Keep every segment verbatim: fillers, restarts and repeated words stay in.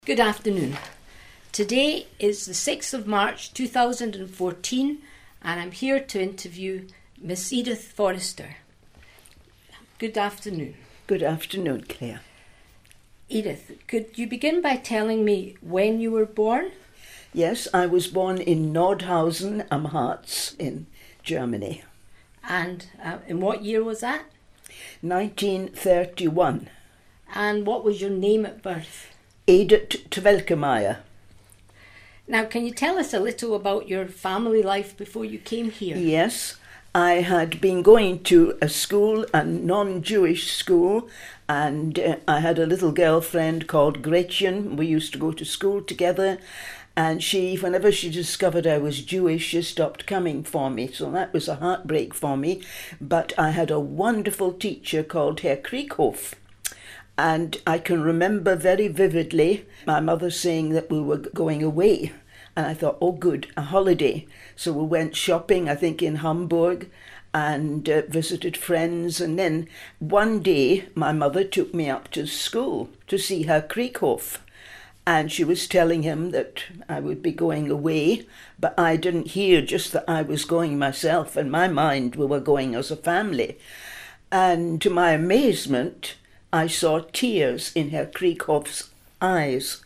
Good afternoon. Today is the sixth of March two thousand fourteen and I'm here to interview Miss Edith Forrester. Good afternoon. Good afternoon, Claire. Edith, could you begin by telling me when you were born? Yes, I was born in Nordhausen am Harz in Germany. And uh, in what year was that? nineteen thirty-one. And what was your name at birth? Edith Twelkemeyer. Now, can you tell us a little about your family life before you came here? Yes, I had been going to a school, a non-Jewish school, and uh, I had a little girlfriend called Gretchen. We used to go to school together, and she, whenever she discovered I was Jewish, she stopped coming for me, so that was a heartbreak for me. But I had a wonderful teacher called Herr Krieghoff. And I can remember very vividly my mother saying that we were going away. And I thought, oh good, a holiday. So we went shopping, I think in Hamburg, and uh, visited friends. And then one day my mother took me up to school to see Herr Krieghoff. And she was telling him that I would be going away, but I didn't hear just that I was going myself. In my mind, we were going as a family. And to my amazement, I saw tears in Herr Krieghoff's eyes,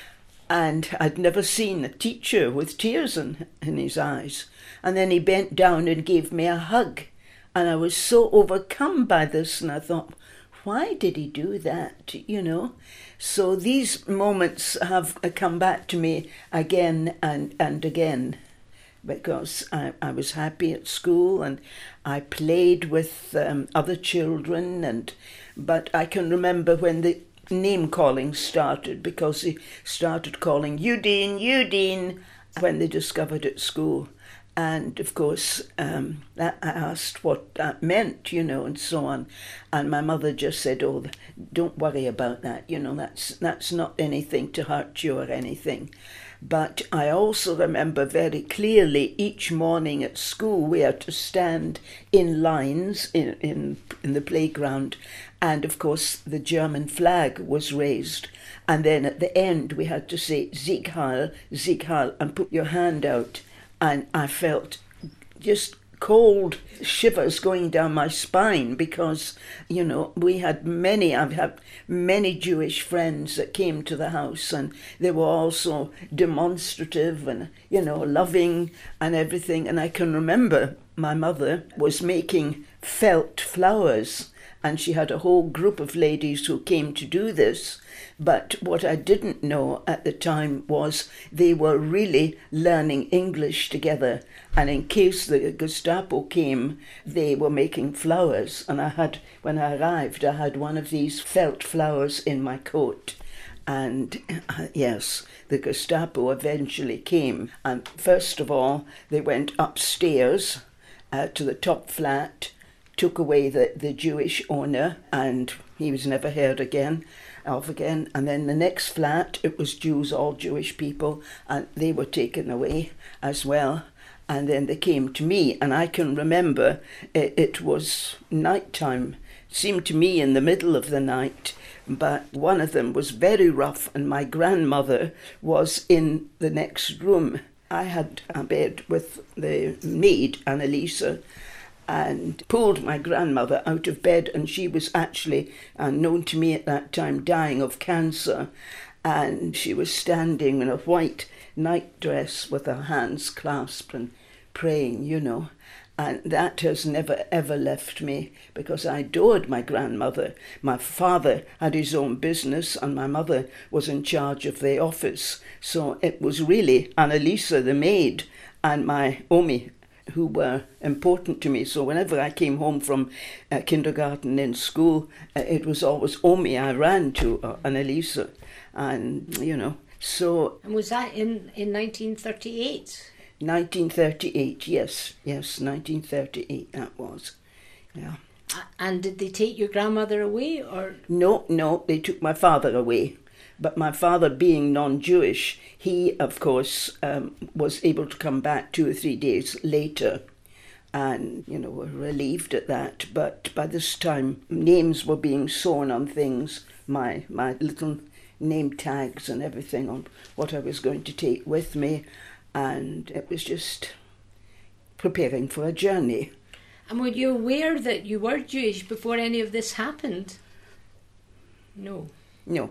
and I'd never seen a teacher with tears in, in his eyes. And then he bent down and gave me a hug, and I was so overcome by this, and I thought, why did he do that, you know? So these moments have come back to me again and, and again, because I, I was happy at school and I played with um, other children, and but I can remember when the name calling started, because he started calling Eudine, Eudine, when they discovered at school. And of course, um, I asked what that meant, you know, and so on. And my mother just said, oh, don't worry about that, you know, that's, that's not anything to hurt you or anything. But I also remember very clearly each morning at school we had to stand in lines in, in, in the playground. And of course the German flag was raised. And then at the end we had to say Sieg Heil, Sieg Heil, and put your hand out. And I felt just cold shivers going down my spine because, you know, we had many, I've had many Jewish friends that came to the house, and they were also demonstrative and, you know, loving and everything. And I can remember my mother was making felt flowers, and she had a whole group of ladies who came to do this. But what I didn't know at the time was they were really learning English together. And in case the Gestapo came, they were making flowers. And I had, when I arrived, I had one of these felt flowers in my coat. And uh, yes, the Gestapo eventually came. And first of all, they went upstairs uh, to the top flat, took away the, the Jewish owner, and he was never heard again of again. And then the next flat, it was Jews, all Jewish people, and they were taken away as well. And then they came to me, and I can remember it, it was nighttime, seemed to me in the middle of the night, but one of them was very rough, and my grandmother was in the next room. I had a bed with the maid, Annalisa, and pulled my grandmother out of bed, and she was actually uh, known to me at that time dying of cancer, and she was standing in a white nightdress with her hands clasped and praying, you know. And that has never ever left me, because I adored my grandmother. My father had his own business and my mother was in charge of the office, so it was really Annalisa the maid and my Omi who were important to me. So whenever I came home from uh, kindergarten in school, uh, it was always Omi I ran to, uh, Annalisa, and you know, so... And was that in, in nineteen thirty-eight? nineteen thirty-eight, yes, yes, nineteen thirty-eight that was, yeah. And did they take your grandmother away, or...? No, no, they took my father away. But my father, being non-Jewish, he, of course, um, was able to come back two or three days later. And, you know, were relieved at that. But by this time, names were being sewn on things. My my little name tags and everything on what I was going to take with me, and it was just preparing for a journey. And were you aware that you were Jewish before any of this happened? No. No.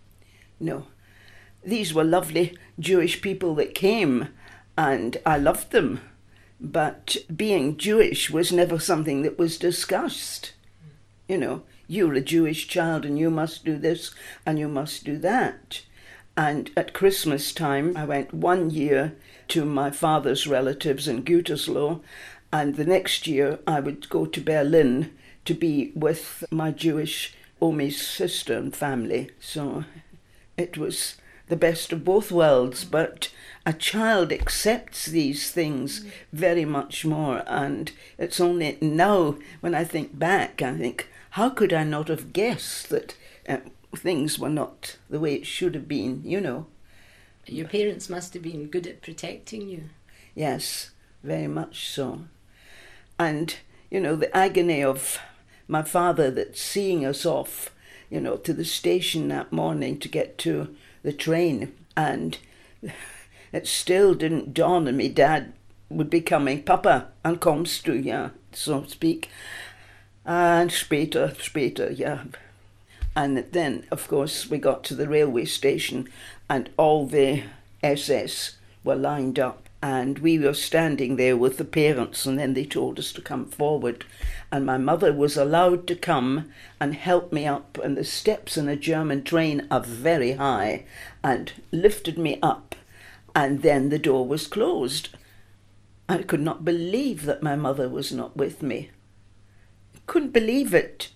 No. These were lovely Jewish people that came, and I loved them. But being Jewish was never something that was discussed. You know, you're a Jewish child and you must do this and you must do that. And at Christmas time, I went one year to my father's relatives in Gütersloh, and the next year I would go to Berlin to be with my Jewish Omi's sister and family. So it was the best of both worlds, but a child accepts these things very much more, and it's only now when I think back, I think, how could I not have guessed that uh, things were not the way it should have been, you know? Your parents must have been good at protecting you. Yes, very much so. And, you know, the agony of my father that's seeing us off, you know, to the station that morning to get to the train, and it still didn't dawn on me Dad would be coming. Papa, and kommst du, yeah, so to speak. And später, später, yeah. And then, of course, we got to the railway station and all the S S were lined up, and we were standing there with the parents, and then they told us to come forward. And my mother was allowed to come and help me up, and the steps in a German train are very high, and lifted me up, and then the door was closed. I could not believe that my mother was not with me. I couldn't believe it.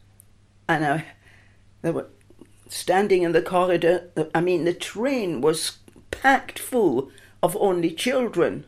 And I, they were standing in the corridor. I mean, the train was packed full of only children.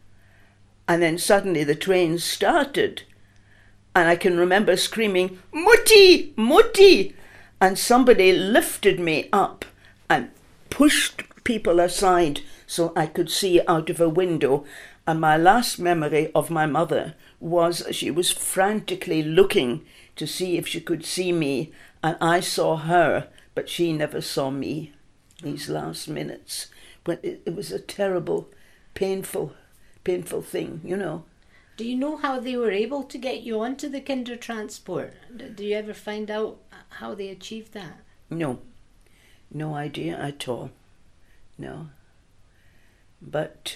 And then suddenly the train started. And I can remember screaming, Mutti, Mutti! And somebody lifted me up and pushed people aside so I could see out of a window. And my last memory of my mother was she was frantically looking to see if she could see me. And I saw her, but she never saw me these last minutes. But it, it was a terrible, painful, painful thing, you know. Do you know how they were able to get you onto the Kindertransport? Do you ever find out how they achieved that? No. No idea at all. No. But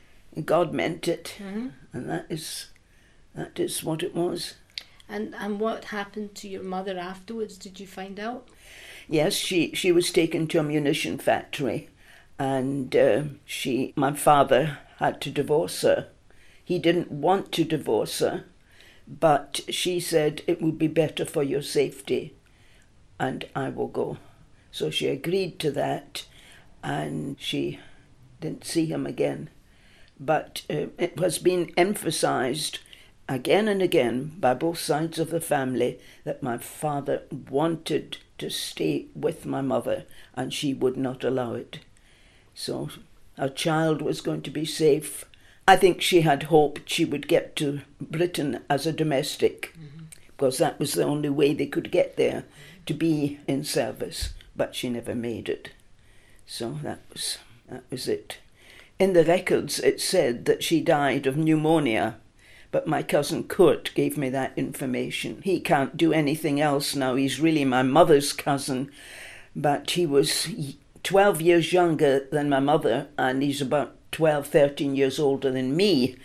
God meant it, mm-hmm. and that is that is what it was. And and what happened to your mother afterwards? Did you find out? Yes, she, she was taken to a munition factory, and uh, she my father had to divorce her. He didn't want to divorce her, but she said it would be better for your safety, and I will go. So she agreed to that, and she didn't see him again. But uh, it has been emphasized again and again by both sides of the family that my father wanted to stay with my mother, and she would not allow it. So our child was going to be safe. I think she had hoped she would get to Britain as a domestic, mm-hmm. because that was the only way they could get there, to be in service, but she never made it. So that was that was it. In the records it said that she died of pneumonia, but my cousin Kurt gave me that information. He can't do anything else now. He's really my mother's cousin, but he was twelve years younger than my mother, and he's about twelve, thirteen years older than me,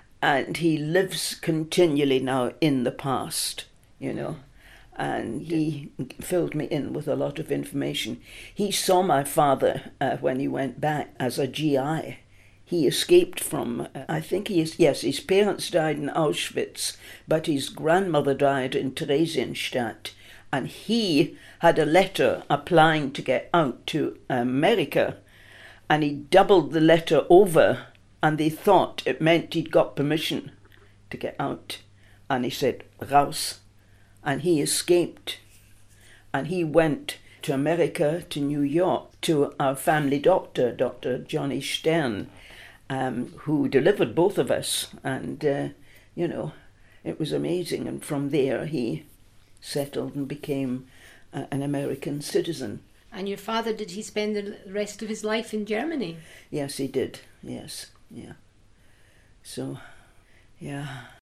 and he lives continually now in the past, you know, and he filled me in with a lot of information. He saw my father uh, when he went back as a G I. He escaped from, uh, I think he is, yes, his parents died in Auschwitz, but his grandmother died in Theresienstadt, and he had a letter applying to get out to America, and he doubled the letter over, and they thought it meant he'd got permission to get out. And he said, raus. And he escaped. And he went to America, to New York, to our family doctor, Doctor Johnny Stern, um, who delivered both of us. And, uh, you know, it was amazing. And from there he settled and became uh, an American citizen. And your father, did he spend the rest of his life in Germany? Yes, he did. Yes, yeah. So, yeah.